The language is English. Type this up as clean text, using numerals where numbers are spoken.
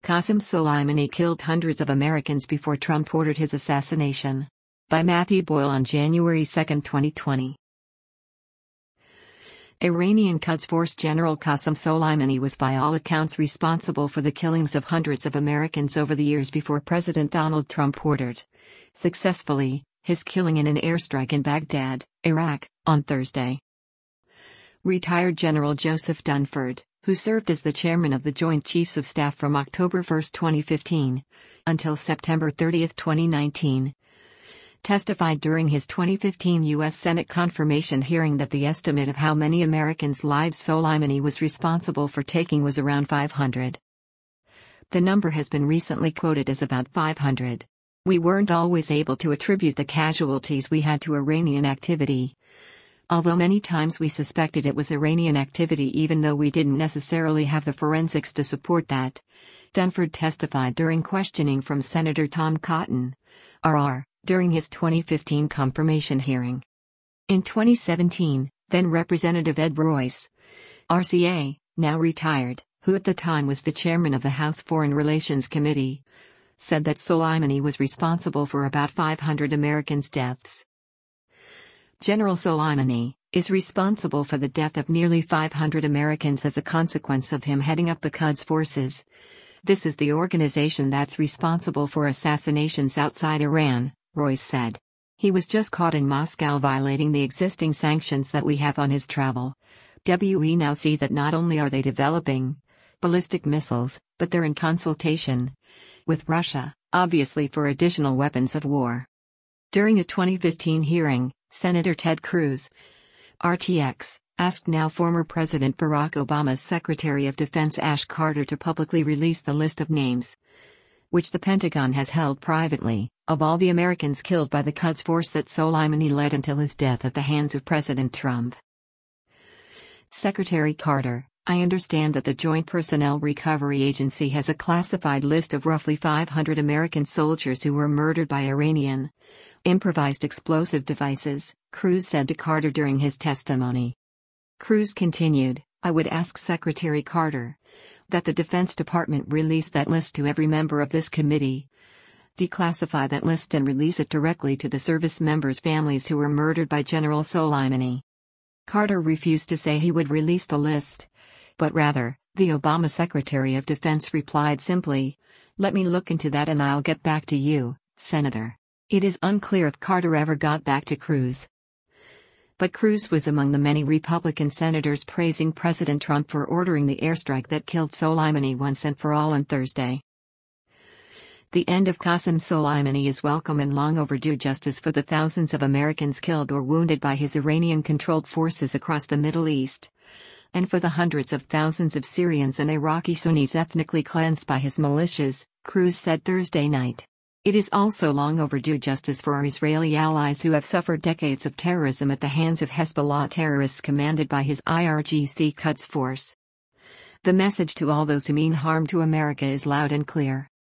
Qasem Soleimani killed hundreds of Americans before Trump ordered his assassination. By Matthew Boyle on January 2, 2020. Iranian Quds Force General Qasem Soleimani was by all accounts responsible for the killings of hundreds of Americans over the years before President Donald Trump ordered, successfully, his killing in an airstrike in Baghdad, Iraq, on Thursday. Retired General Joseph Dunford, who served as the chairman of the Joint Chiefs of Staff from October 1, 2015, until September 30, 2019, testified during his 2015 U.S. Senate confirmation hearing that the estimate of how many Americans' lives Soleimani was responsible for taking was around 500. The number has been recently quoted as about 500. We weren't always able to attribute the casualties we had to Iranian activity, although many times we suspected it was Iranian activity even though we didn't necessarily have the forensics to support that, Dunford testified during questioning from Senator Tom Cotton, RR, during his 2015 confirmation hearing. In 2017, then Representative Ed Royce, RCA, now retired, who at the time was the chairman of the House Foreign Relations Committee, said that Soleimani was responsible for about 500 Americans' deaths. General Soleimani is responsible for the death of nearly 500 Americans as a consequence of him heading up the Quds forces. This is the organization that's responsible for assassinations outside Iran, Royce said. He was just caught in Moscow violating the existing sanctions that we have on his travel. We now see that not only are they developing ballistic missiles, but they're in consultation with Russia, obviously for additional weapons of war. During a 2015 hearing, Senator Ted Cruz, RTX, asked now former President Barack Obama's Secretary of Defense Ash Carter to publicly release the list of names, which the Pentagon has held privately, of all the Americans killed by the Quds Force that Soleimani led until his death at the hands of President Trump. Secretary Carter, I understand that the Joint Personnel Recovery Agency has a classified list of roughly 500 American soldiers who were murdered by Iranian improvised explosive devices, Cruz said to Carter during his testimony. Cruz continued, I would ask Secretary Carter that the Defense Department release that list to every member of this committee, declassify that list and release it directly to the service members' families who were murdered by General Soleimani. Carter refused to say he would release the list, but rather, the Obama Secretary of Defense replied simply, let me look into that and I'll get back to you, Senator. It is unclear if Carter ever got back to Cruz. But Cruz was among the many Republican senators praising President Trump for ordering the airstrike that killed Soleimani once and for all on Thursday. The end of Qasem Soleimani is welcome and long overdue justice for the thousands of Americans killed or wounded by his Iranian-controlled forces across the Middle East, and for the hundreds of thousands of Syrians and Iraqi Sunnis ethnically cleansed by his militias, Cruz said Thursday night. It is also long overdue justice for our Israeli allies who have suffered decades of terrorism at the hands of Hezbollah terrorists commanded by his IRGC Quds Force. The message to all those who mean harm to America is loud and clear.